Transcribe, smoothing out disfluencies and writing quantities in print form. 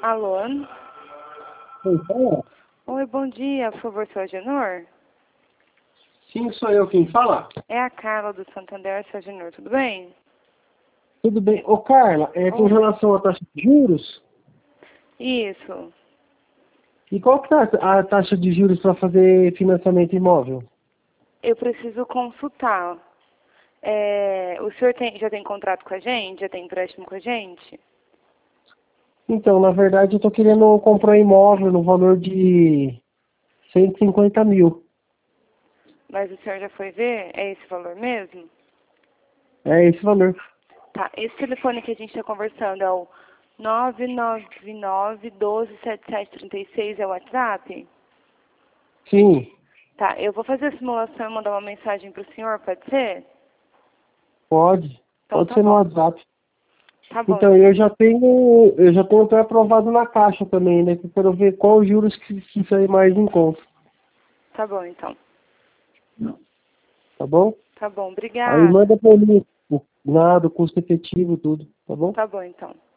Alô? Então, Oi, bom dia. Por favor, seu Agenor? sim, sou eu quem fala. É a Carla do Santander, seu Agenor. Tudo bem? Tudo bem. Ô, Carla, com Oi. relação à taxa de juros, Isso. e qual que tá a taxa de juros para fazer financiamento imóvel? Eu preciso consultar. O senhor já tem contrato com a gente? Já tem empréstimo com a gente? Então, na verdade, eu estou querendo comprar um imóvel no valor de 150 mil. Mas o senhor já foi ver? É esse valor mesmo? É esse valor. Tá. Esse telefone que a gente está conversando é o 999-127736, é o WhatsApp? Sim, Tá. Eu vou fazer a simulação e mandar uma mensagem para o senhor, pode ser? pode. Então Pode tá ser no bom. WhatsApp. Tá bom, Então, eu então. já tenho pré-aprovado na Caixa também, né? Que eu quero ver qual os juros que sair mais em conta, Tá bom, então. tá bom? Tá bom, Aí obrigada. manda para mim o custo efetivo, tudo, tá bom? Tá bom, então.